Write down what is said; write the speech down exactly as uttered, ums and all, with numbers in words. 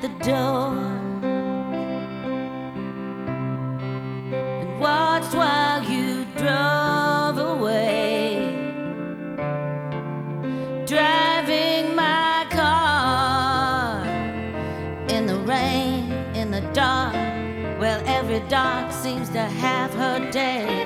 the door and watched while you drove away, driving my car in the rain, in the dark. Well, every dark seems to have her day.